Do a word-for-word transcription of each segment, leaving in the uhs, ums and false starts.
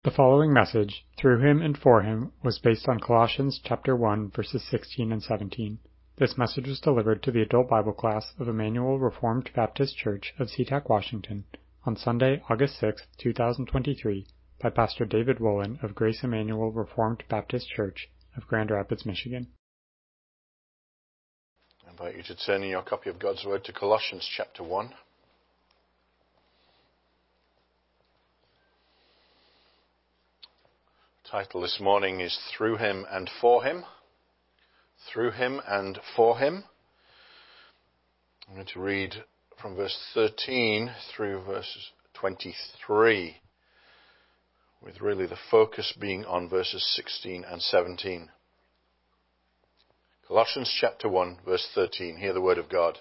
The following message, Through Him and For Him, was based on Colossians chapter one, verses sixteen and seventeen. This message was delivered to the adult Bible class of Emmanuel Reformed Baptist Church of SeaTac, Washington, on Sunday, August sixth, two thousand twenty-three, by Pastor David Wolin of Grace Emmanuel Reformed Baptist Church of Grand Rapids, Michigan. I invite you to turn in your copy of God's Word to Colossians chapter one. The title this morning is Through Him and For Him. Through Him and For Him. I'm going to read from verse thirteen through verse twenty-three, with really the focus being on verses sixteen and seventeen. Colossians chapter one, verse thirteen. Hear the word of God.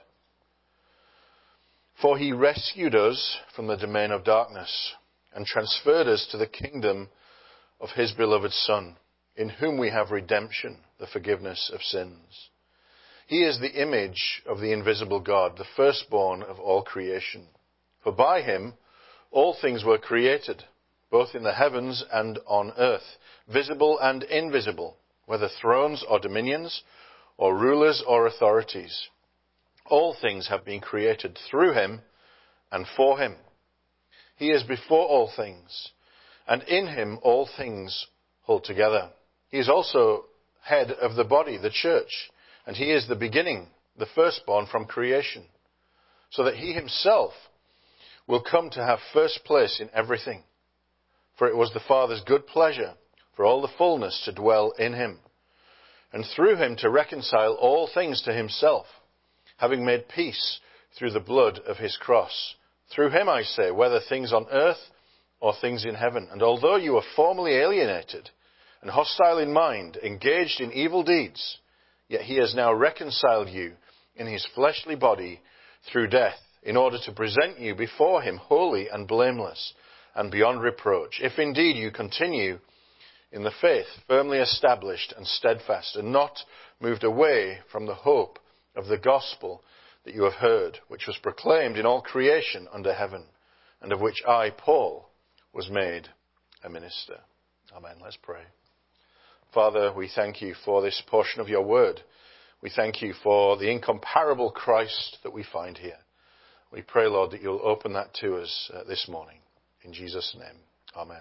For He rescued us from the domain of darkness and transferred us to the kingdom of His beloved Son, in whom we have redemption, the forgiveness of sins. He is the image of the invisible God, the firstborn of all creation. For by Him all things were created, both in the heavens and on earth, visible and invisible, whether thrones or dominions, or rulers or authorities. All things have been created through Him and for Him. He is before all things, and in Him all things hold together. He is also head of the body, the church, and He is the beginning, the firstborn from creation, so that He Himself will come to have first place in everything. For it was the Father's good pleasure for all the fullness to dwell in Him, and through Him to reconcile all things to Himself, having made peace through the blood of His cross. Through Him, I say, whether things on earth or things in heaven. And although you were formerly alienated and hostile in mind, engaged in evil deeds, yet He has now reconciled you in His fleshly body through death, in order to present you before Him holy and blameless and beyond reproach, if indeed you continue in the faith, firmly established and steadfast, and not moved away from the hope of the gospel that you have heard, which was proclaimed in all creation under heaven, and of which I, Paul, was made a minister. Amen. Let's pray. Father, we thank You for this portion of Your word. We thank You for the incomparable Christ that we find here. We pray, Lord, that You'll open that to us uh, this morning. In Jesus' name. Amen.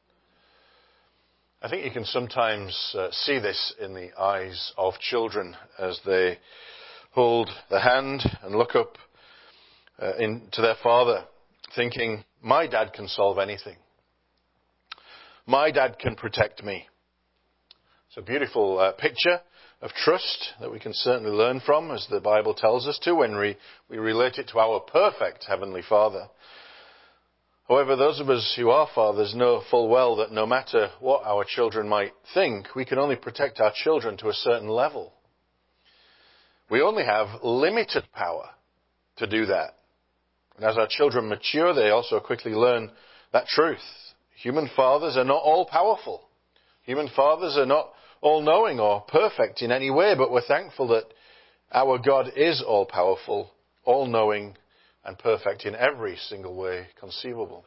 I think you can sometimes uh, see this in the eyes of children as they hold the hand and look up uh, in, to their father, thinking, my dad can solve anything. My dad can protect me. It's a beautiful uh, picture of trust that we can certainly learn from, as the Bible tells us to, when we, we relate it to our perfect Heavenly Father. However, those of us who are fathers know full well that no matter what our children might think, we can only protect our children to a certain level. We only have limited power to do that. And as our children mature, they also quickly learn that truth. Human fathers are not all-powerful. Human fathers are not all-knowing or perfect in any way, but we're thankful that our God is all-powerful, all-knowing, and perfect in every single way conceivable.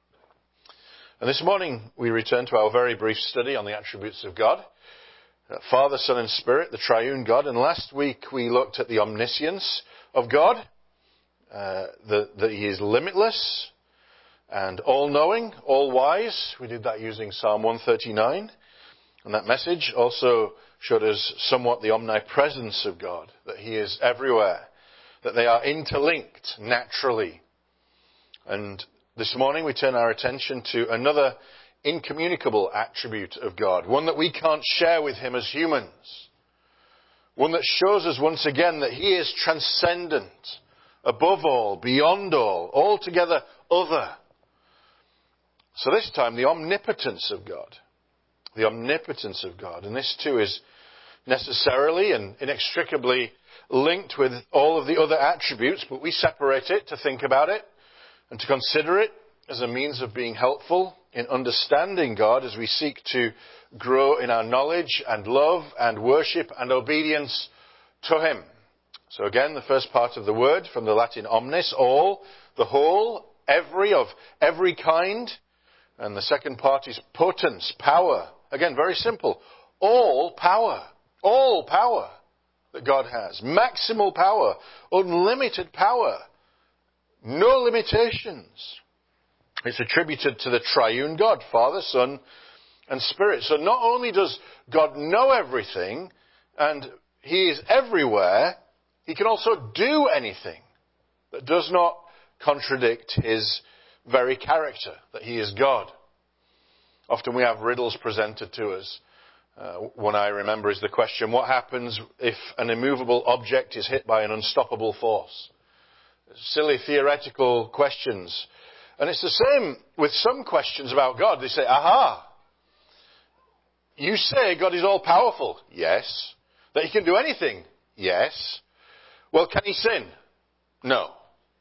And this morning, we return to our very brief study on the attributes of God. Father, Son, and Spirit, the triune God. And last week, we looked at the omniscience of God. Uh, that, that He is limitless and all-knowing, all-wise. We did that using Psalm one thirty-nine. And that message also showed us somewhat the omnipresence of God, that He is everywhere, that they are interlinked naturally. And this morning we turn our attention to another incommunicable attribute of God, one that we can't share with Him as humans, one that shows us once again that He is transcendent, above all, beyond all, altogether other. So this time, the omnipotence of God. The omnipotence of God. And this too is necessarily and inextricably linked with all of the other attributes, but we separate it to think about it and to consider it as a means of being helpful in understanding God as we seek to grow in our knowledge and love and worship and obedience to Him. So again, the first part of the word from the Latin omnis, all, the whole, every, of every kind. And the second part is potence, power. Again, very simple. All power. All power that God has. Maximal power. Unlimited power. No limitations. It's attributed to the triune God, Father, Son, and Spirit. So not only does God know everything, and He is everywhere, He can also do anything that does not contradict His very character, that He is God. Often we have riddles presented to us. Uh, one I remember is the question, what happens if an immovable object is hit by an unstoppable force? Silly theoretical questions. And it's the same with some questions about God. They say, aha, you say God is all-powerful. Yes. That He can do anything. Yes. Well, can He sin? No.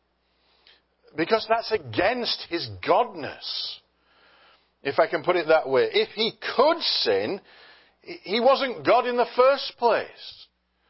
Because that's against His godness. If I can put it that way. If He could sin, He wasn't God in the first place.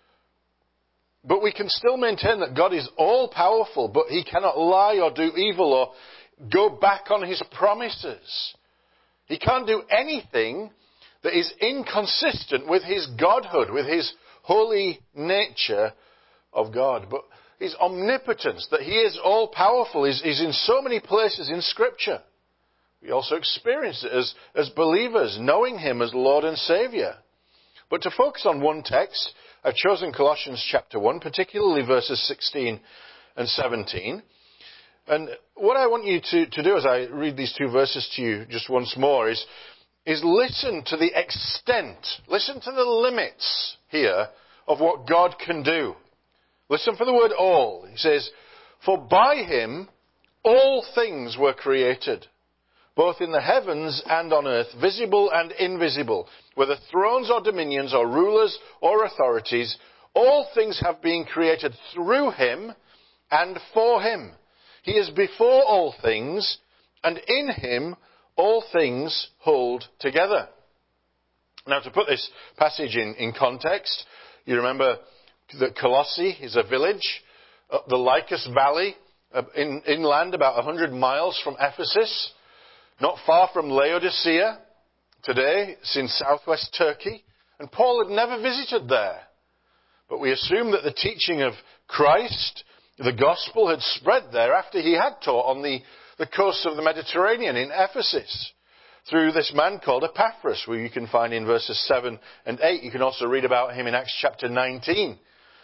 But we can still maintain that God is all-powerful, but He cannot lie or do evil or go back on His promises. He can't do anything that is inconsistent with His godhood, with His holy nature of God. But His omnipotence, that He is all-powerful, is, is in so many places in Scripture. We also experience it as, as believers, knowing Him as Lord and Saviour. But to focus on one text, I've chosen Colossians chapter one, particularly verses sixteen and seventeen. And what I want you to, to do as I read these two verses to you just once more is, is listen to the extent, listen to the limits here of what God can do. Listen for the word all. He says, for by Him all things were created, both in the heavens and on earth, visible and invisible, whether thrones or dominions or rulers or authorities, all things have been created through Him and for Him. He is before all things, and in Him all things hold together. Now, to put this passage in, in context, you remember that Colossae is a village, uh, the Lycus Valley, uh, in, inland about one hundred miles from Ephesus, not far from Laodicea. Today, it's in southwest Turkey, and Paul had never visited there. But we assume that the teaching of Christ, the gospel, had spread there after he had taught on the, the coast of the Mediterranean in Ephesus through this man called Epaphras, who you can find in verses seven and eight. You can also read about him in Acts chapter nineteen.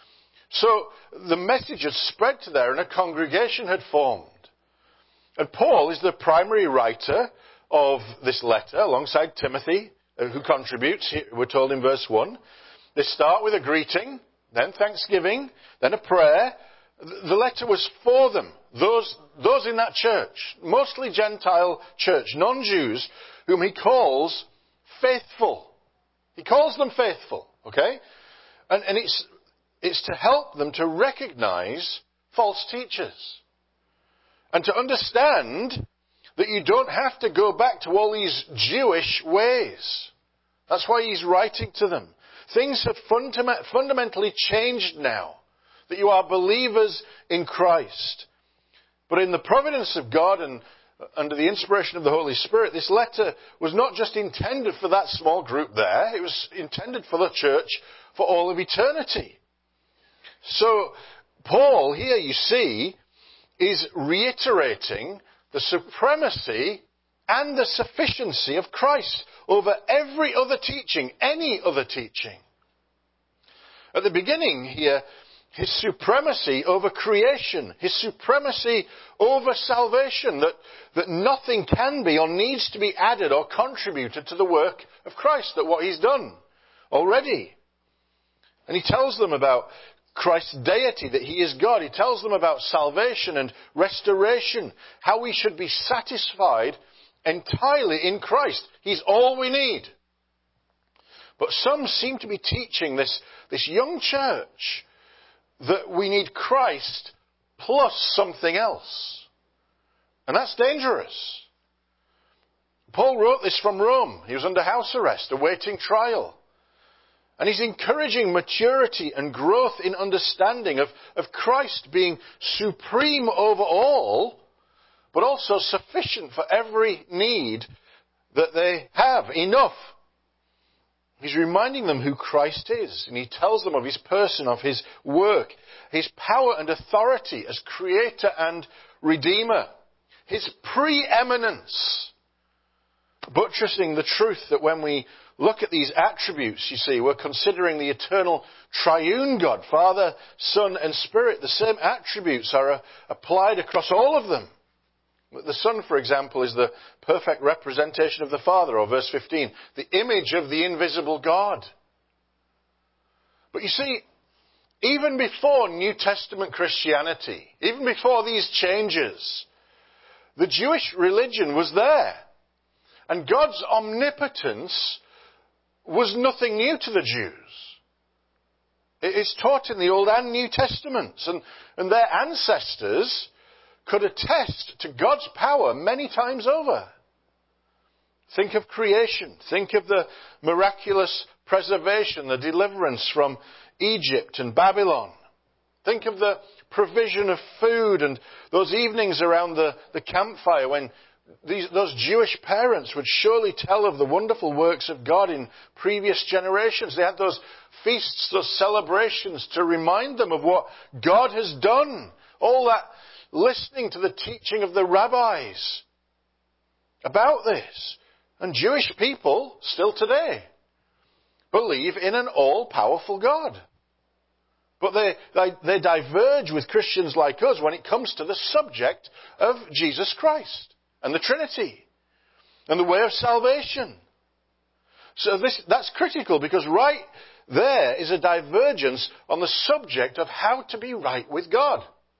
So the message had spread to there and a congregation had formed. And Paul is the primary writer of this letter alongside Timothy, who contributes. We're told in verse one. They start with a greeting, then thanksgiving, then a prayer. The letter was for them, those, those in that church, mostly Gentile church, non-Jews, whom he calls faithful. He calls them faithful, okay? And, and it's, it's to help them to recognize false teachers. And to understand that you don't have to go back to all these Jewish ways. That's why he's writing to them. Things have fundament- fundamentally changed now. That you are believers in Christ. But in the providence of God and under the inspiration of the Holy Spirit, this letter was not just intended for that small group there. It was intended for the church for all of eternity. So, Paul, here you see, is reiterating the supremacy and the sufficiency of Christ over every other teaching, any other teaching. At the beginning here, His supremacy over creation, His supremacy over salvation, that, that nothing can be or needs to be added or contributed to the work of Christ, that what He's done already. And He tells them about Christ's deity, that He is God. He tells them about salvation and restoration, how we should be satisfied entirely in Christ. He's all we need. But some seem to be teaching this, this young church that we need Christ plus something else. And that's dangerous. Paul wrote this from Rome. He was under house arrest, awaiting trial. And he's encouraging maturity and growth in understanding of, of Christ being supreme over all, but also sufficient for every need that they have. Enough. He's reminding them who Christ is, and he tells them of his person, of his work, his power and authority as creator and redeemer, his preeminence, buttressing the truth that when we look at these attributes, you see, we're considering the eternal triune God, Father, Son, and Spirit. The same attributes are uh, applied across all of them. The Son, for example, is the perfect representation of the Father, or verse fifteen, the image of the invisible God. But you see, even before New Testament Christianity, even before these changes, the Jewish religion was there. And God's omnipotence was nothing new to the Jews. It's taught in the Old and New Testaments, and, and their ancestors could attest to God's power many times over. Think of creation. Think of the miraculous preservation, the deliverance from Egypt and Babylon. Think of the provision of food and those evenings around the, the campfire when these, those Jewish parents would surely tell of the wonderful works of God in previous generations. They had those feasts, those celebrations to remind them of what God has done. All that listening to the teaching of the rabbis about this. And Jewish people, still today, believe in an all-powerful God. But they, they, they diverge with Christians like us when it comes to the subject of Jesus Christ and the Trinity and the way of salvation. So this, that's critical, because right there is a divergence on the subject of how to be right with God.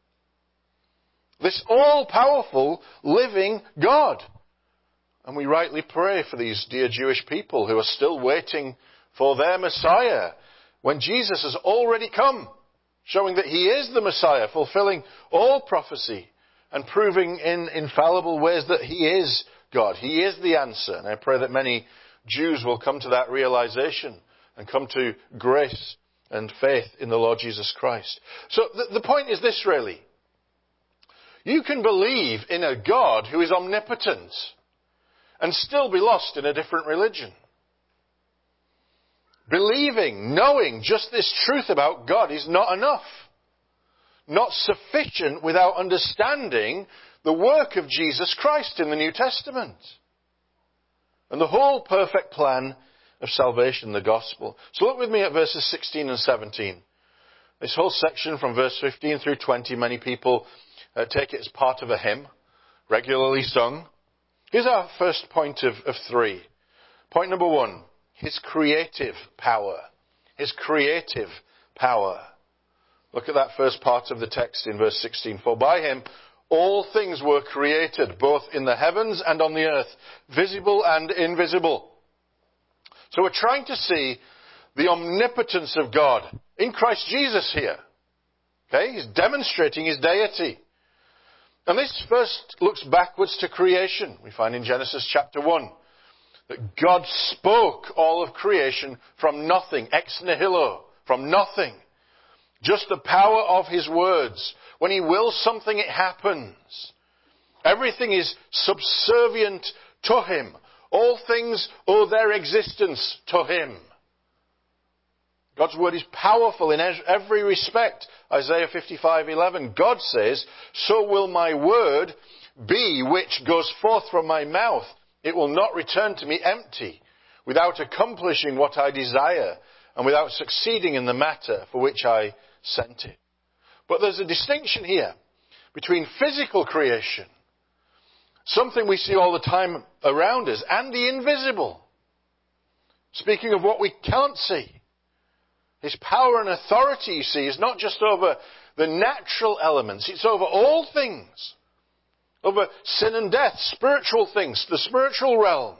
This all-powerful, living God. And we rightly pray for these dear Jewish people who are still waiting for their Messiah, when Jesus has already come, showing that he is the Messiah, fulfilling all prophecy and proving in infallible ways that he is God. He is the answer. And I pray that many Jews will come to that realization and come to grace and faith in the Lord Jesus Christ. So the, the point is this, really. You can believe in a God who is omnipotent and still be lost in a different religion. Believing, knowing just this truth about God is not enough. Not sufficient without understanding the work of Jesus Christ in the New Testament. And the whole perfect plan of salvation, the gospel. So look with me at verses sixteen and seventeen. This whole section from verse fifteen through twenty, many people uh, take it as part of a hymn, regularly sung. Here's our first point of, of three. Point number one. His creative power. His creative power. Look at that first part of the text in verse sixteen. For by him all things were created, both in the heavens and on the earth, visible and invisible. So we're trying to see the omnipotence of God in Christ Jesus here. Okay? He's demonstrating his deity. And this first looks backwards to creation. We find in Genesis chapter one. That God spoke all of creation from nothing, ex nihilo, from nothing. Just the power of his words. When he wills something, it happens. Everything is subservient to him. All things owe their existence to him. God's word is powerful in every respect. Isaiah fifty-five eleven, God says, so will my word be which goes forth from my mouth. It will not return to me empty, without accomplishing what I desire, and without succeeding in the matter for which I sent it. But there's a distinction here between physical creation, something we see all the time around us, and the invisible. Speaking of what we can't see. His power and authority, you see, is not just over the natural elements, it's over all things. Over sin and death, spiritual things, the spiritual realm.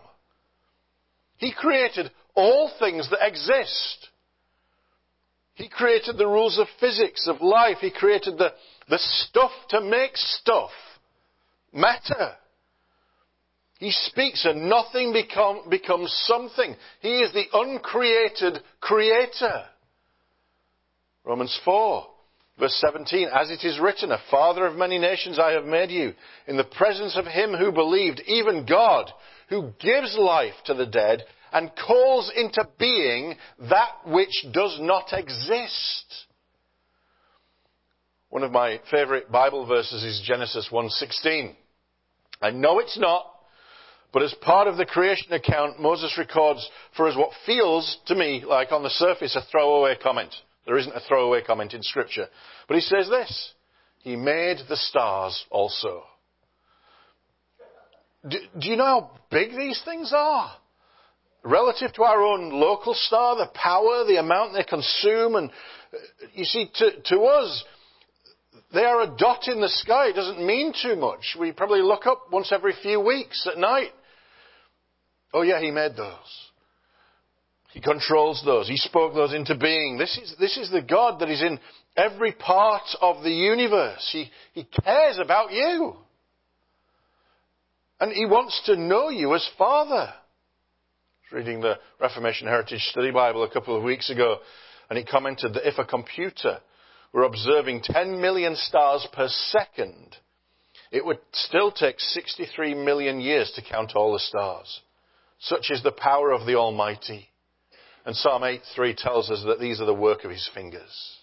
He created all things that exist. He created the rules of physics, of life. He created the, the stuff to make stuff, matter. He speaks and nothing become, becomes something. He is the uncreated creator. Romans four. Verse seventeen, as it is written, a father of many nations I have made you, in the presence of him who believed, even God, who gives life to the dead and calls into being that which does not exist. One of my favorite Bible verses is Genesis one sixteen. I know it's not, but as part of the creation account, Moses records for us what feels to me like on the surface a throwaway comment. There isn't a throwaway comment in Scripture. But he says this, he made the stars also. Do, do you know how big these things are? Relative to our own local star, the power, the amount they consume. And you see, to, to us, they are a dot in the sky. It doesn't mean too much. We probably look up once every few weeks at night. Oh yeah, he made those. He controls those. He spoke those into being. This is, this is the God that is in every part of the universe. He, he cares about you. And he wants to know you as Father. I was reading the Reformation Heritage Study Bible a couple of weeks ago, and it commented that if a computer were observing ten million stars per second, it would still take sixty-three million years to count all the stars. Such is the power of the Almighty. And Psalm eight three tells us that these are the work of his fingers.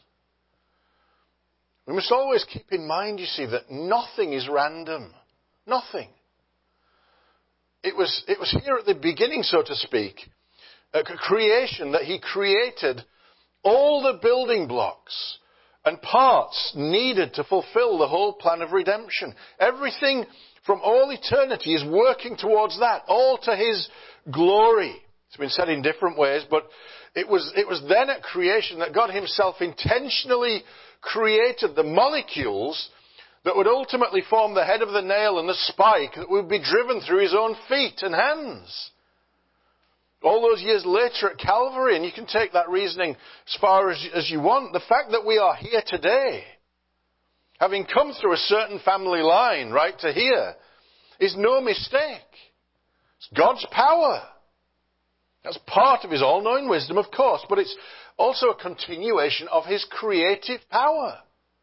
We must always keep in mind, you see, that nothing is random. Nothing. It was, it was here at the beginning, so to speak, a creation that he created all the building blocks and parts needed to fulfill the whole plan of redemption. Everything from all eternity is working towards that, all to his glory. It's been said in different ways, but it was, it was then at creation that God himself intentionally created the molecules that would ultimately form the head of the nail and the spike that would be driven through his own feet and hands. All those years later at Calvary, and you can take that reasoning as far as, as you want, the fact that we are here today, having come through a certain family line right to here, is no mistake. It's God's power. That's part of his all-knowing wisdom, of course, but it's also a continuation of his creative power.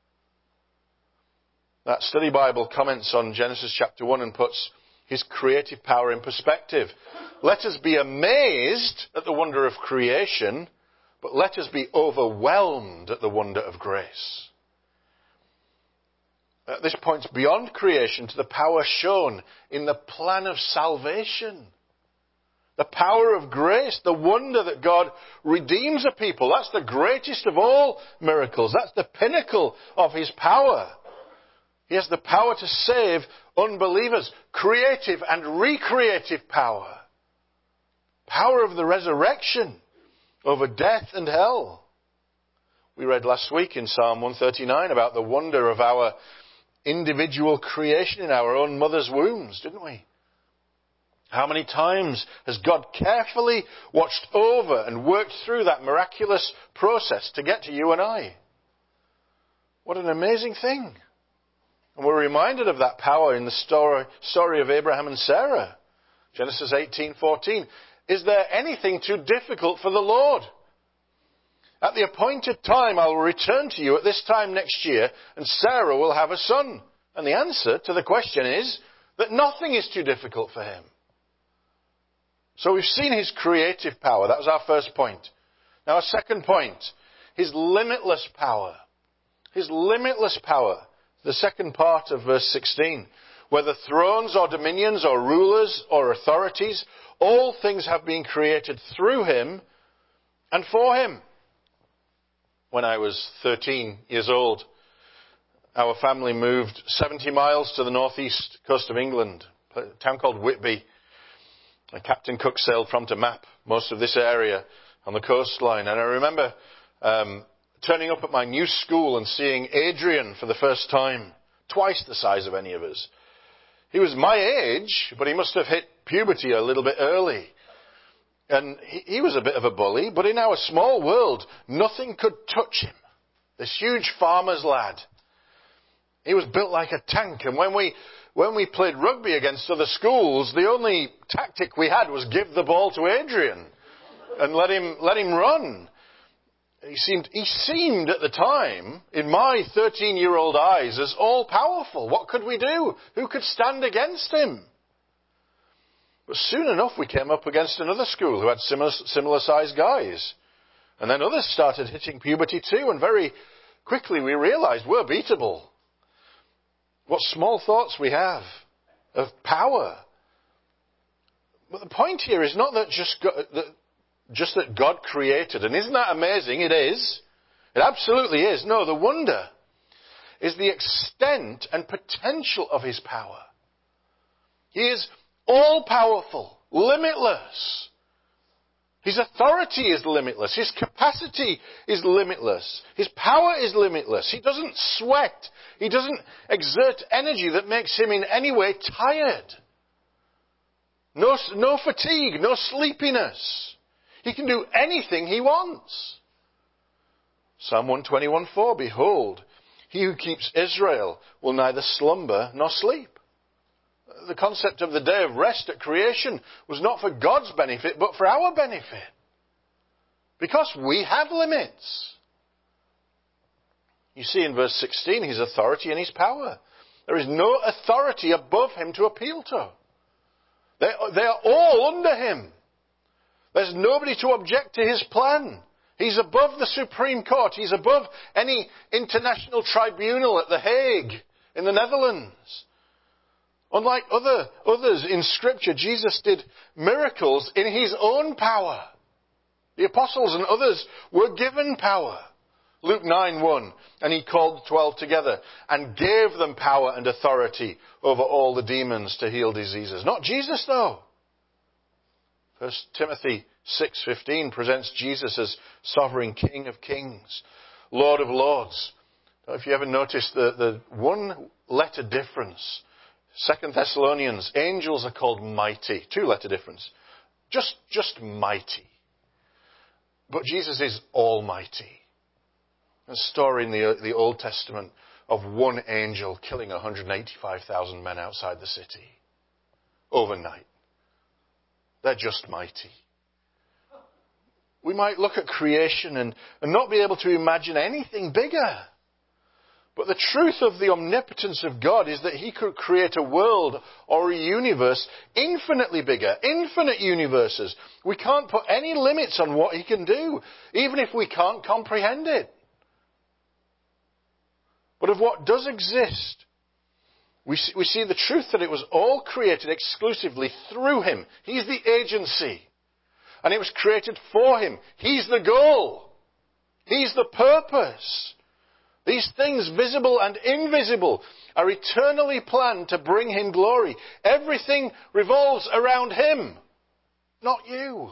That study Bible comments on Genesis chapter one and puts his creative power in perspective. Let us be amazed at the wonder of creation, but let us be overwhelmed at the wonder of grace. Uh, this points beyond creation to the power shown in the plan of salvation. The power of grace, the wonder that God redeems a people. That's the greatest of all miracles. That's the pinnacle of his power. He has the power to save unbelievers. Creative and recreative power. Power of the resurrection over death and hell. We read last week in Psalm one thirty-nine about the wonder of our individual creation in our own mother's wombs, didn't we? How many times has God carefully watched over and worked through that miraculous process to get to you and I? What an amazing thing. And we're reminded of that power in the story, story of Abraham and Sarah. Genesis eighteen fourteen. Is there anything too difficult for the Lord? At the appointed time I will return to you at this time next year, and Sarah will have a son. And the answer to the question is that nothing is too difficult for him. So we've seen his creative power. That was our first point. Now our second point, his limitless power. His limitless power. The second part of verse sixteen. Whether thrones or dominions or rulers or authorities, all things have been created through him and for him. When I was thirteen years old, our family moved seventy miles to the northeast coast of England, a town called Whitby. And Captain Cook sailed from to map most of this area on the coastline. And I remember um, turning up at my new school and seeing Adrian for the first time, twice the size of any of us. He was my age, but he must have hit puberty a little bit early. And he, he was a bit of a bully, but in our small world, nothing could touch him. This huge farmer's lad. He was built like a tank, and when we when we played rugby against other schools, the only tactic we had was give the ball to Adrian and let him let him run. He seemed, he seemed at the time, in my thirteen-year-old eyes, as all-powerful. What could we do? Who could stand against him? But soon enough, we came up against another school who had similar, similar-sized guys. And then others started hitting puberty too, and very quickly we realized we're beatable. What small thoughts we have of power. But the point here is not that just God, that, just that God created. And isn't that amazing? It is. It absolutely is. No, the wonder is the extent and potential of his power. He is all-powerful, limitless. His authority is limitless. His capacity is limitless. His power is limitless. He doesn't sweat. He doesn't exert energy that makes him in any way tired. No, no fatigue, no sleepiness. He can do anything he wants. Psalm one twenty-one four, behold, he who keeps Israel will neither slumber nor sleep. The concept of the day of rest at creation was not for God's benefit, but for our benefit. Because we have limits. You see in verse sixteen, his authority and his power. There is no authority above him to appeal to. They, they are all under him. There's nobody to object to his plan. He's above the Supreme Court. He's above any international tribunal at The Hague in the Netherlands. Unlike other, others in Scripture, Jesus did miracles in his own power. The apostles and others were given power. Luke nine one, and he called the twelve together and gave them power and authority over all the demons to heal diseases. Not Jesus, though. First Timothy six fifteen presents Jesus as sovereign King of kings, Lord of lords. If you ever noticed the, the one letter difference, Second Thessalonians, angels are called mighty. Two letter difference. Just, just mighty. But Jesus is almighty. A story in the, the Old Testament of one angel killing one hundred eighty-five thousand men outside the city. Overnight. They're just mighty. We might look at creation and, and not be able to imagine anything bigger. But the truth of the omnipotence of God is that he could create a world or a universe infinitely bigger, infinite universes. We can't put any limits on what he can do, even if we can't comprehend it. But of what does exist, we see, we see the truth that it was all created exclusively through him. He's the agency. And it was created for him. He's the goal. He's the purpose. These things, visible and invisible, are eternally planned to bring him glory. Everything revolves around him, not you.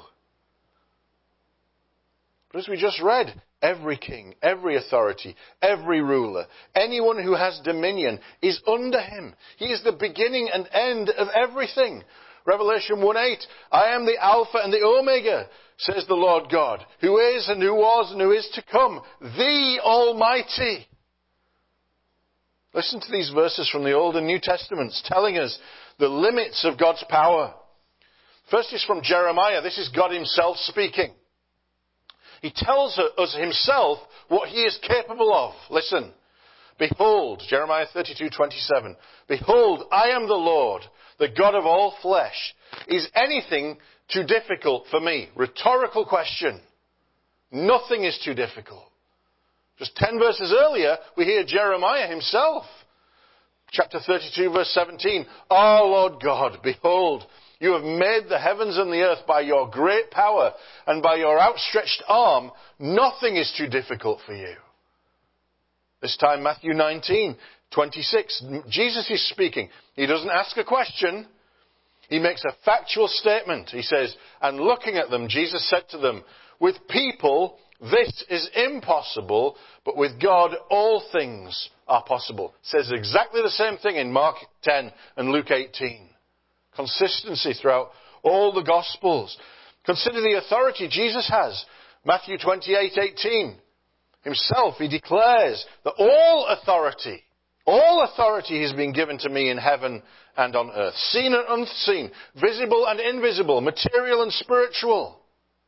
But as we just read, every king, every authority, every ruler, anyone who has dominion is under him. He is the beginning and end of everything. Revelation one eight, I am the Alpha and the Omega, says the Lord God, who is and who was and who is to come, the Almighty. Listen to these verses from the Old and New Testaments telling us the limits of God's power. First is from Jeremiah. This is God himself speaking. He tells us himself what he is capable of. Listen. Behold, Jeremiah thirty-two twenty-seven. Behold, I am the Lord, the God of all flesh. Is anything too difficult for me? Rhetorical question. Nothing is too difficult. Just ten verses earlier, we hear Jeremiah himself. Chapter thirty-two, verse seventeen. Ah, Lord God, behold, you have made the heavens and the earth by your great power and by your outstretched arm. Nothing is too difficult for you. This time, Matthew nineteen twenty-six. Jesus is speaking. He doesn't ask a question. He makes a factual statement. He says, and looking at them, Jesus said to them, with people, this is impossible, but with God, all things are possible. Says exactly the same thing in Mark ten and Luke eighteen. Consistency throughout all the Gospels. Consider the authority Jesus has. Matthew twenty-eight eighteen. Himself, he declares that all authority, all authority has been given to me in heaven and on earth. Seen and unseen, visible and invisible, material and spiritual.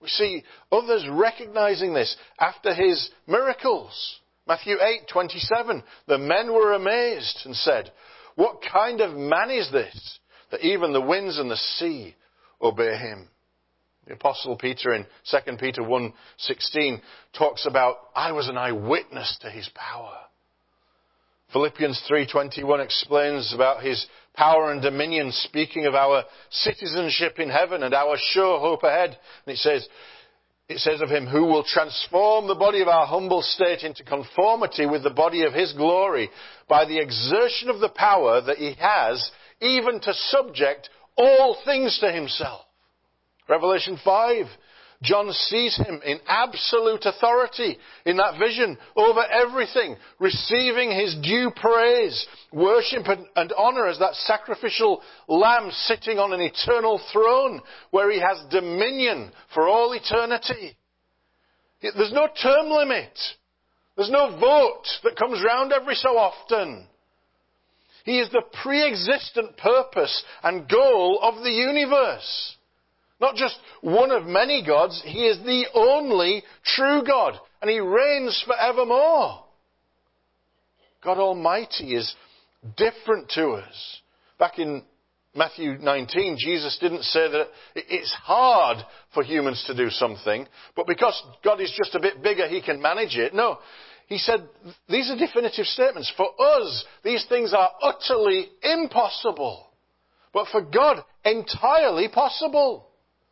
We see others recognizing this after his miracles. Matthew eight twenty-seven, the men were amazed and said, "What kind of man is this, that even the winds and the sea obey him?" The Apostle Peter in Second Peter one sixteen talks about, "I was an eyewitness to his power." Philippians three twenty-one explains about his power and dominion, speaking of our citizenship in heaven and our sure hope ahead. And it says, it says of him, "Who will transform the body of our humble state into conformity with the body of his glory by the exertion of the power that he has, even to subject all things to himself." Revelation five, John sees him in absolute authority in that vision over everything, receiving his due praise, worship and honour as that sacrificial lamb sitting on an eternal throne where he has dominion for all eternity. There's no term limit. There's no vote that comes round every so often. He is the pre-existent purpose and goal of the universe. Not just one of many gods, he is the only true God, and he reigns forevermore. God Almighty is different to us. Back in Matthew nineteen, Jesus didn't say that it's hard for humans to do something, but because God is just a bit bigger, he can manage it. No, he said these are definitive statements. For us, these things are utterly impossible, but for God, entirely possible.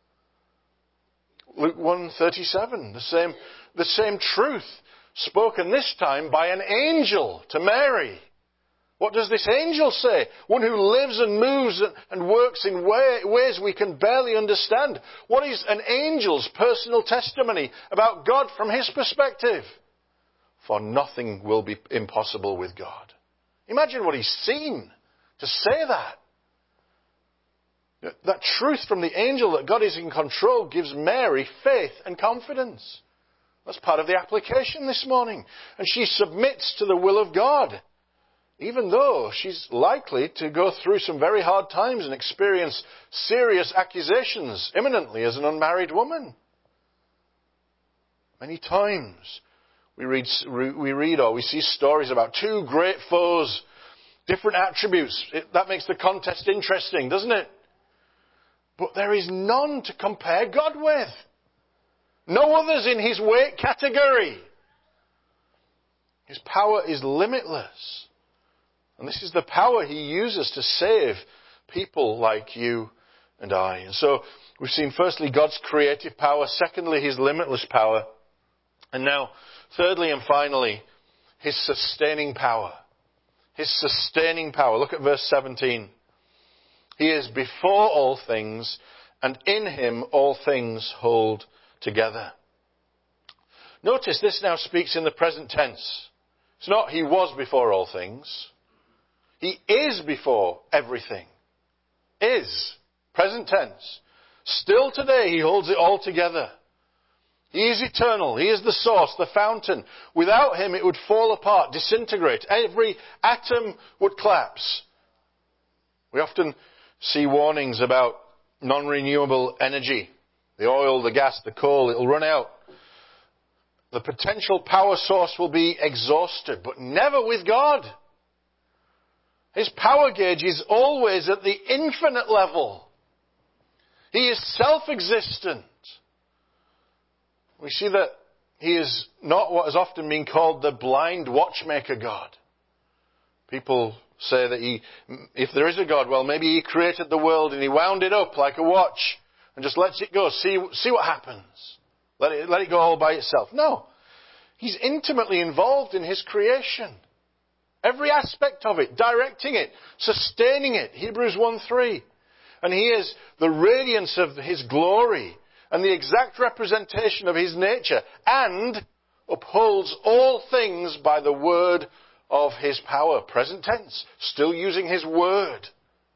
Luke one thirty-seven, the same, the same truth spoken this time by an angel to Mary. What does this angel say? One who lives and moves and works in way, ways we can barely understand. What is an angel's personal testimony about God from his perspective? For nothing will be impossible with God. Imagine what he's seen to say that. That truth from the angel that God is in control gives Mary faith and confidence. That's part of the application this morning. And she submits to the will of God, even though she's likely to go through some very hard times and experience serious accusations imminently as an unmarried woman. Many times we read, we read or we see stories about two great foes, different attributes. It, that makes the contest interesting, doesn't it? But there is none to compare God with. No others in his weight category. His power is limitless. And this is the power he uses to save people like you and I. And so we've seen firstly God's creative power, secondly his limitless power, and now thirdly and finally his sustaining power. His sustaining power. Look at verse seventeen. He is before all things, and in him all things hold together. Notice this now speaks in the present tense. It's not he was before all things. He is before everything. Is. Present tense. Still today he holds it all together. He is eternal. He is the source, the fountain. Without him it would fall apart, disintegrate. Every atom would collapse. We often see warnings about non-renewable energy. The oil, the gas, the coal, it'll run out. The potential power source will be exhausted, but never with God. His power gauge is always at the infinite level. He is self-existent. We see that he is not what has often been called the blind watchmaker God. People say that he, if there is a God, well, maybe he created the world and he wound it up like a watch and just lets it go. See, see what happens. Let it, let it go all by itself. No. He's intimately involved in his creation. Every aspect of it, directing it, sustaining it. Hebrews one three. And he is the radiance of his glory and the exact representation of his nature, and upholds all things by the word of his power. Present tense. Still using his word.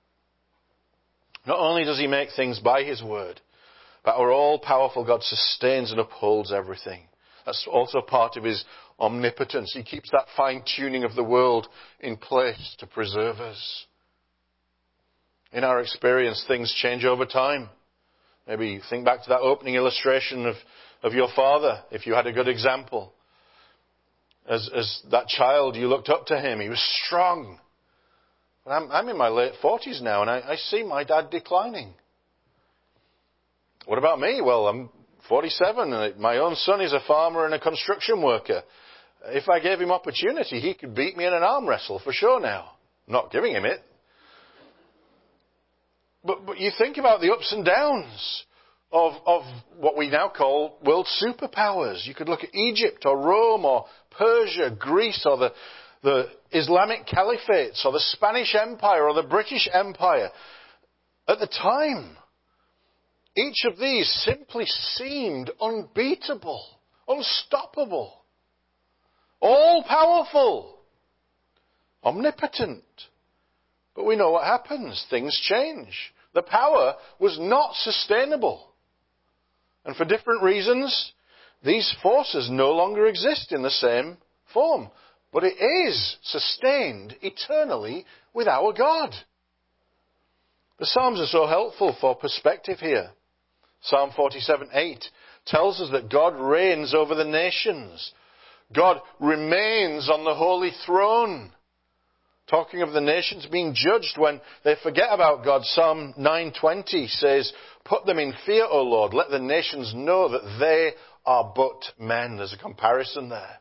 Not only does he make things by his word, but our all-powerful God sustains and upholds everything. That's also part of his omnipotence. He keeps that fine-tuning of the world in place to preserve us. In our experience, things change over time. Maybe think back to that opening illustration of, of your father, if you had a good example. As, as that child, you looked up to him. He was strong. But I'm, I'm in my late forties now, and I, I see my dad declining. What about me? Well, I'm forty-seven, and my own son is a farmer and a construction worker. If I gave him opportunity, he could beat me in an arm wrestle for sure now. I'm not giving him it. But, but you think about the ups and downs of, of what we now call world superpowers. You could look at Egypt or Rome or Persia, Greece, or the, the Islamic caliphates, or the Spanish Empire, or the British Empire. At the time, each of these simply seemed unbeatable, unstoppable, all-powerful, omnipotent. But we know what happens. Things change. The power was not sustainable. And for different reasons, these forces no longer exist in the same form. But it is sustained eternally with our God. The Psalms are so helpful for perspective here. Psalm forty-seven eight tells us that God reigns over the nations. God remains on the holy throne. Talking of the nations being judged when they forget about God, Psalm nine twenty says, "Put them in fear, O Lord. Let the nations know that they are but men." There's a comparison there.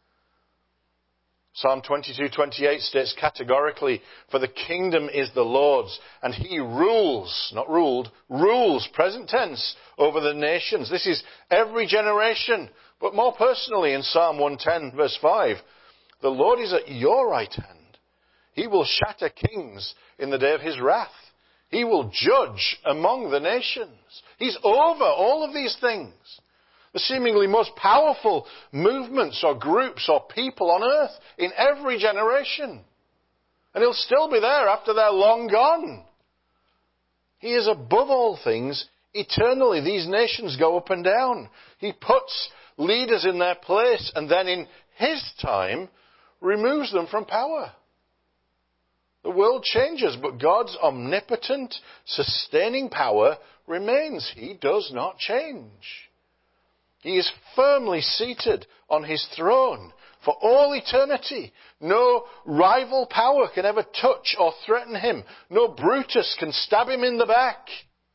Psalm twenty-two twenty-eight states categorically, "For the kingdom is the Lord's, and he rules," not ruled, rules, present tense, over the nations. This is every generation. But more personally in Psalm one ten verse five, "The Lord is at your right hand. He will shatter kings in the day of his wrath. He will judge among the nations." He's over all of these things. The seemingly most powerful movements or groups or people on earth in every generation. And he'll still be there after they're long gone. He is above all things eternally. These nations go up and down. He puts leaders in their place and then in his time removes them from power. The world changes, but God's omnipotent, sustaining power remains. He does not change. He is firmly seated on his throne for all eternity. No rival power can ever touch or threaten him. No Brutus can stab him in the back.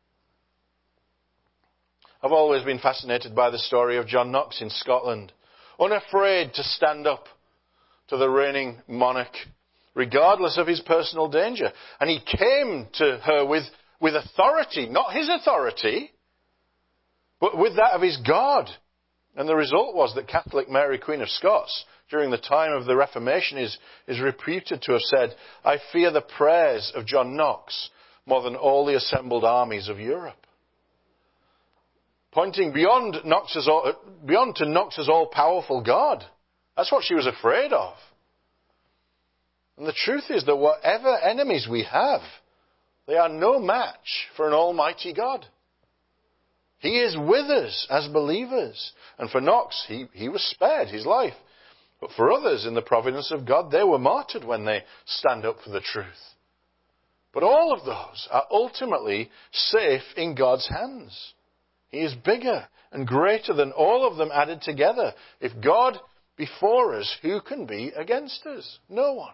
I've always been fascinated by the story of John Knox in Scotland, unafraid to stand up to the reigning monarch, regardless of his personal danger. And he came to her with, with authority, not his authority, but with that of his God. And the result was that Catholic Mary, Queen of Scots, during the time of the Reformation, is, is reputed to have said, "I fear the prayers of John Knox more than all the assembled armies of Europe." Pointing beyond Knox's, beyond to Knox's all-powerful God. That's what she was afraid of. And the truth is that whatever enemies we have, they are no match for an almighty God. He is with us as believers. And for Knox, he, he was spared his life. But for others, in the providence of God, they were martyred when they stand up for the truth. But all of those are ultimately safe in God's hands. He is bigger and greater than all of them added together. If God be for us, who can be against us? No one.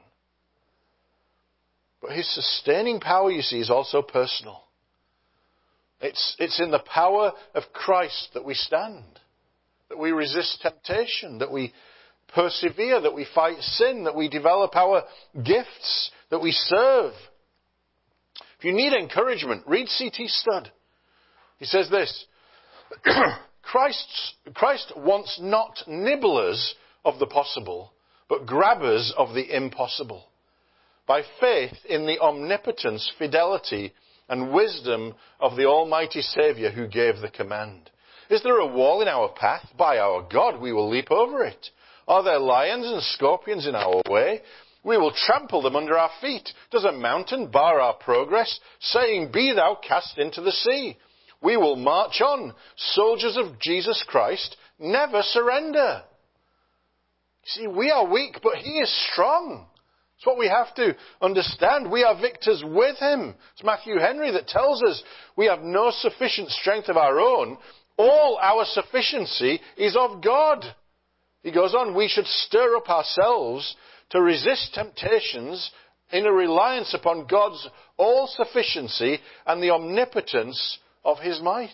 But his sustaining power, you see, is also personal. It's, it's in the power of Christ that we stand, that we resist temptation, that we persevere, that we fight sin, that we develop our gifts, that we serve. If you need encouragement, read C T Studd. He says this, Christ's, Christ wants not nibblers of the possible, but grabbers of the impossible. By faith in the omnipotence, fidelity, and wisdom of the Almighty Saviour who gave the command. Is there a wall in our path? By our God, we will leap over it. Are there lions and scorpions in our way? We will trample them under our feet. Does a mountain bar our progress, saying, "Be thou cast into the sea"? We will march on. Soldiers of Jesus Christ, never surrender. See, we are weak, but he is strong. It's what we have to understand. We are victors with him. It's Matthew Henry that tells us we have no sufficient strength of our own. All our sufficiency is of God. He goes on, we should stir up ourselves to resist temptations in a reliance upon God's all-sufficiency and the omnipotence of his might.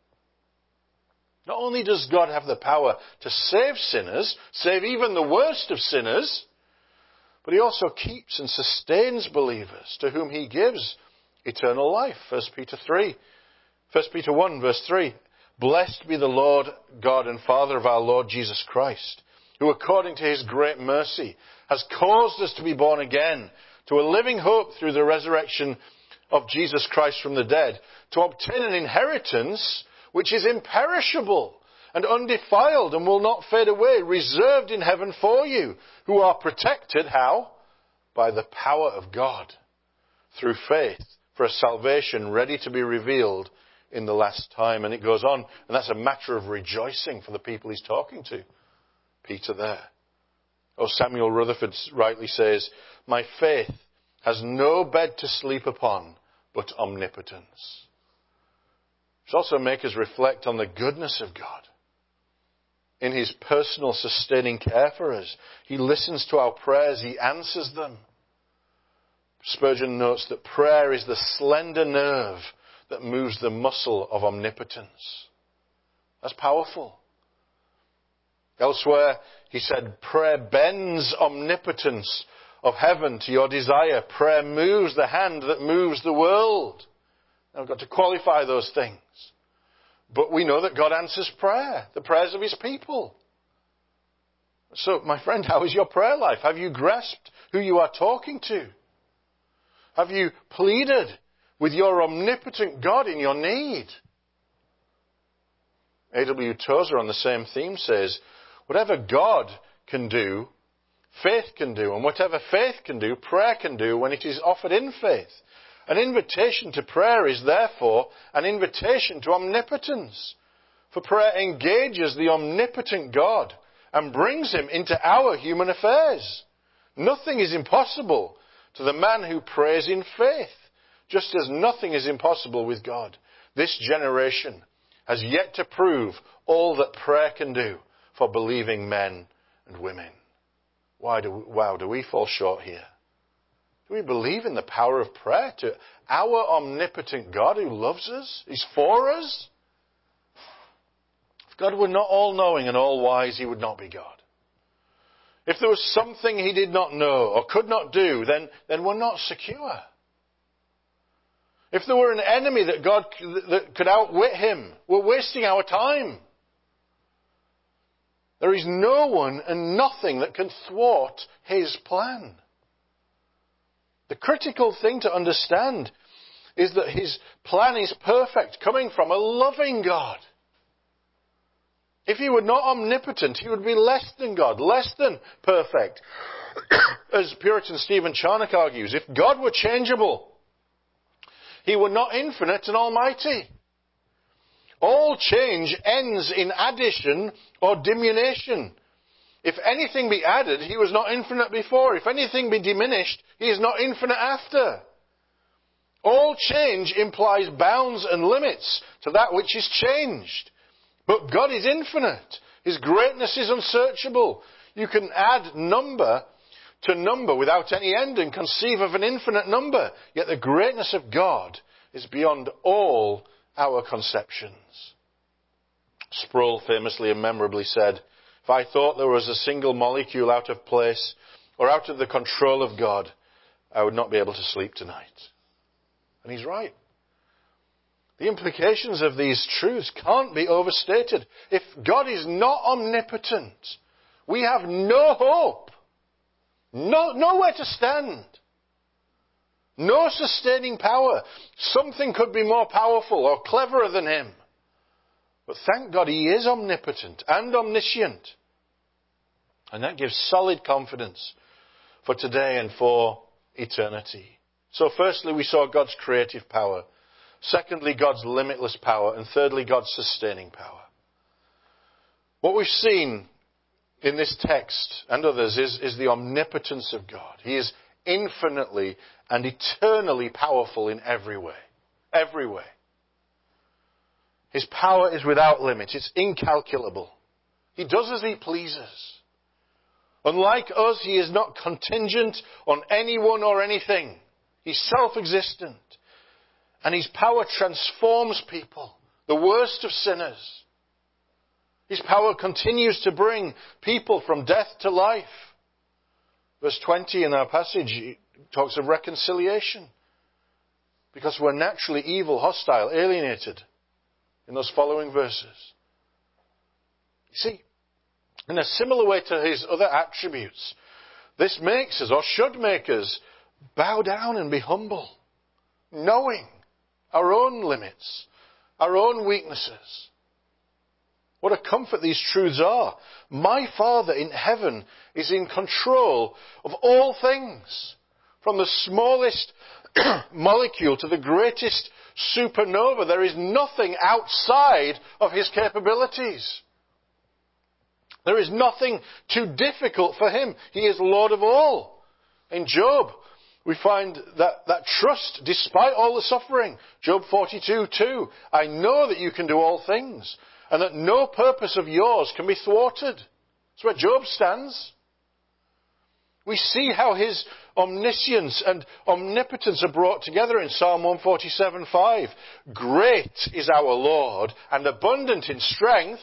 Not only does God have the power to save sinners, save even the worst of sinners, but he also keeps and sustains believers to whom he gives eternal life. First Peter three, First Peter one verse three. Blessed be the Lord God and Father of our Lord Jesus Christ, who according to his great mercy has caused us to be born again to a living hope through the resurrection of Jesus Christ from the dead, to obtain an inheritance which is imperishable and undefiled and will not fade away, reserved in heaven for you, who are protected, how? By the power of God, through faith, for a salvation ready to be revealed in the last time. And it goes on, and that's a matter of rejoicing for the people he's talking to. Peter there. Oh, Samuel Rutherford rightly says, my faith has no bed to sleep upon but omnipotence. It also make us reflect on the goodness of God in his personal sustaining care for us. He listens to our prayers. He answers them. Spurgeon notes that prayer is the slender nerve that moves the muscle of omnipotence. That's powerful. Elsewhere, he said, prayer bends omnipotence of heaven to your desire. Prayer moves the hand that moves the world. Now, I've got to qualify those things. But we know that God answers prayer, the prayers of his people. So, my friend, how is your prayer life? Have you grasped who you are talking to? Have you pleaded with your omnipotent God in your need? A W Tozer on the same theme says, whatever God can do, faith can do. And whatever faith can do, prayer can do when it is offered in faith. An invitation to prayer is therefore an invitation to omnipotence. For prayer engages the omnipotent God and brings him into our human affairs. Nothing is impossible to the man who prays in faith, just as nothing is impossible with God. This generation has yet to prove all that prayer can do for believing men and women. Why do we, wow, do we fall short here? Do we believe in the power of prayer to our omnipotent God who loves us? He's for us? If God were not all-knowing and all-wise, he would not be God. If there was something he did not know or could not do, then, then we're not secure. If there were an enemy that God that could outwit him, we're wasting our time. There is no one and nothing that can thwart his plan. The critical thing to understand is that his plan is perfect, coming from a loving God. If he were not omnipotent, he would be less than God, less than perfect. As Puritan Stephen Charnock argues, if God were changeable, he were not infinite and almighty. All change ends in addition or diminution. If anything be added, he was not infinite before. If anything be diminished, he is not infinite after. All change implies bounds and limits to that which is changed. But God is infinite. His greatness is unsearchable. You can add number to number without any end and conceive of an infinite number. Yet the greatness of God is beyond all our conceptions. Sproul famously and memorably said, if I thought there was a single molecule out of place or out of the control of God, I would not be able to sleep tonight. And he's right. The implications of these truths can't be overstated. If God is not omnipotent, we have no hope. No, nowhere to stand. No sustaining power. Something could be more powerful or cleverer than him. But thank God he is omnipotent and omniscient. And that gives solid confidence for today and for eternity. So firstly, we saw God's creative power. Secondly, God's limitless power. And thirdly, God's sustaining power. What we've seen in this text and others is, is the omnipotence of God. He is infinitely and eternally powerful in every way. Every way. His power is without limit. It's incalculable. He does as he pleases. Unlike us, he is not contingent on anyone or anything. He's self-existent. And his power transforms people, the worst of sinners. His power continues to bring people from death to life. Verse twenty in our passage talks of reconciliation. Because we're naturally evil, hostile, alienated in those following verses. You see, in a similar way to his other attributes, this makes us, or should make us, bow down and be humble, knowing our own limits, our own weaknesses. What a comfort these truths are. My Father in heaven is in control of all things, from the smallest molecule to the greatest supernova. There is nothing outside of his capabilities. There is nothing too difficult for him. He is Lord of all. In Job, we find that, that trust despite all the suffering. Job forty-two two. I know that you can do all things, and that no purpose of yours can be thwarted. That's where Job stands. We see how his omniscience and omnipotence are brought together in Psalm one forty-seven five. Great is our Lord, and abundant in strength.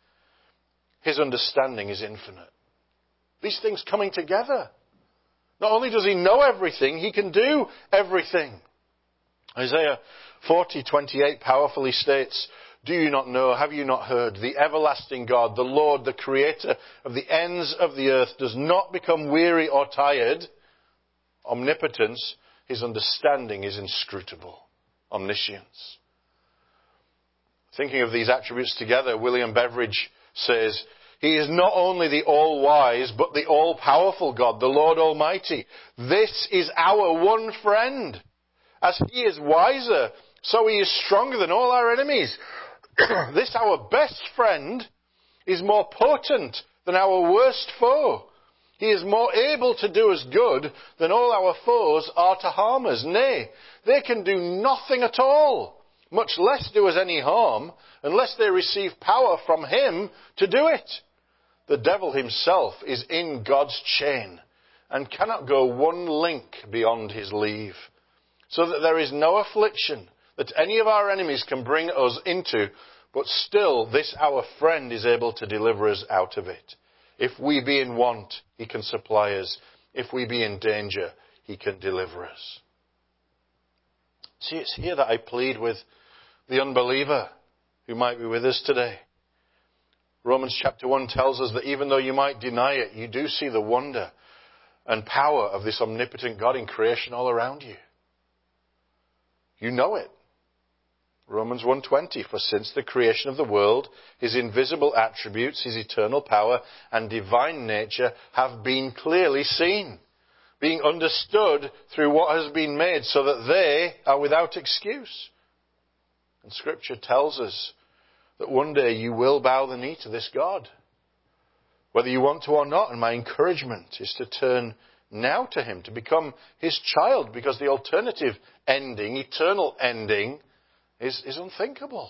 His understanding is infinite. These things coming together. Not only does he know everything, he can do everything. Isaiah forty twenty-eight powerfully states, do you not know, have you not heard, the everlasting God, the Lord, the creator of the ends of the earth, does not become weary or tired. Omnipotence, his understanding is inscrutable. Omniscience. Thinking of these attributes together, William Beveridge says, he is not only the all-wise, but the all-powerful God, the Lord Almighty. This is our one friend. As he is wiser, so he is stronger than all our enemies. This, our best friend, is more potent than our worst foe. He is more able to do us good than all our foes are to harm us. Nay, they can do nothing at all, much less do us any harm, unless they receive power from him to do it. The devil himself is in God's chain and cannot go one link beyond his leave, so that there is no affliction that any of our enemies can bring us into, but still this our friend is able to deliver us out of it. If we be in want, he can supply us. If we be in danger, he can deliver us. See, it's here that I plead with the unbeliever who might be with us today. Romans chapter one tells us that even though you might deny it, you do see the wonder and power of this omnipotent God in creation all around you. You know it. Romans one twenty, for since the creation of the world, his invisible attributes, his eternal power and divine nature have been clearly seen, being understood through what has been made, so that they are without excuse. And Scripture tells us that one day you will bow the knee to this God, whether you want to or not. And my encouragement is to turn now to him, to become his child, because the alternative ending, eternal ending, is, is unthinkable.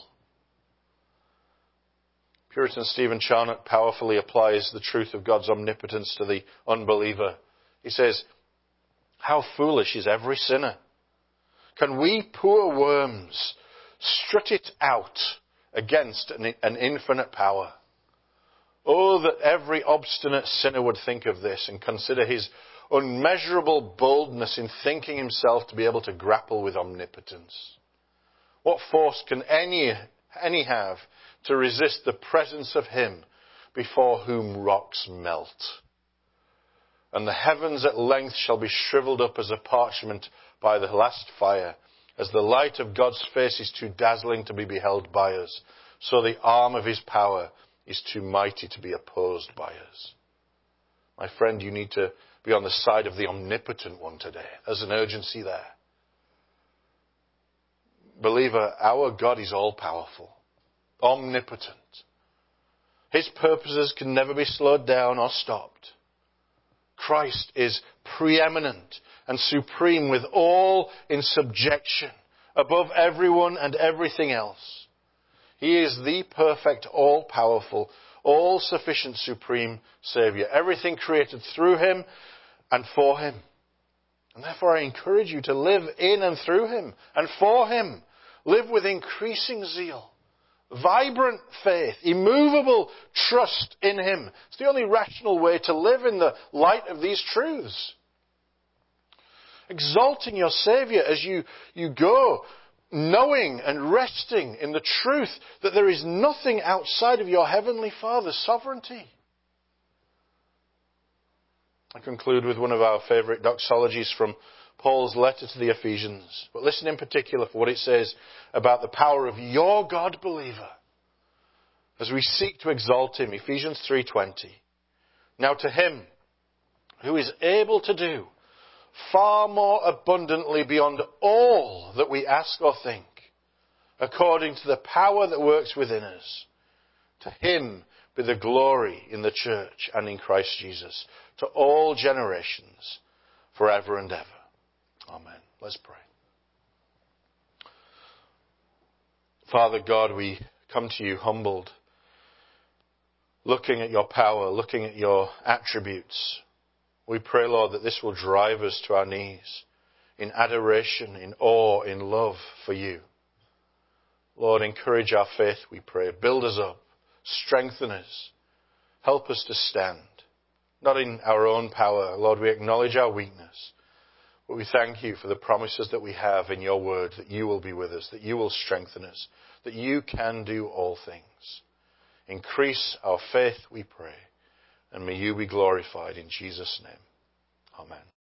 Puritan Stephen Charnock powerfully applies the truth of God's omnipotence to the unbeliever. He says, how foolish is every sinner. Can we poor worms strut it out against an, an infinite power? Oh, that every obstinate sinner would think of this and consider his unmeasurable boldness in thinking himself to be able to grapple with omnipotence. What force can any, any have to resist the presence of him before whom rocks melt? And the heavens at length shall be shriveled up as a parchment by the last fire, as the light of God's face is too dazzling to be beheld by us, so the arm of his power is too mighty to be opposed by us. My friend, you need to be on the side of the omnipotent one today. There's an urgency there. Believer, our God is all-powerful, omnipotent. His purposes can never be slowed down or stopped. Christ is preeminent and supreme, with all in subjection, above everyone and everything else. He is the perfect, all-powerful, all-sufficient, supreme Saviour. Everything created through him and for him. And therefore I encourage you to live in and through him and for him. Live with increasing zeal, vibrant faith, immovable trust in him. It's the only rational way to live in the light of these truths. Exalting your Saviour as you, you go, knowing and resting in the truth that there is nothing outside of your Heavenly Father's sovereignty. I conclude with one of our favourite doxologies from Paul's letter to the Ephesians. But listen in particular for what it says about the power of your God, believer, as we seek to exalt him. Ephesians three twenty. Now to him who is able to do far more abundantly beyond all that we ask or think, according to the power that works within us, to him be the glory in the church and in Christ Jesus, to all generations, forever and ever. Amen. Let's pray. Father God, we come to you humbled, looking at your power, looking at your attributes. We pray, Lord, that this will drive us to our knees in adoration, in awe, in love for you. Lord, encourage our faith, we pray. Build us up. Strengthen us. Help us to stand. Not in our own power. Lord, we acknowledge our weakness. But we thank you for the promises that we have in your word, that you will be with us, that you will strengthen us, that you can do all things. Increase our faith, we pray. And may you be glorified in Jesus' name. Amen.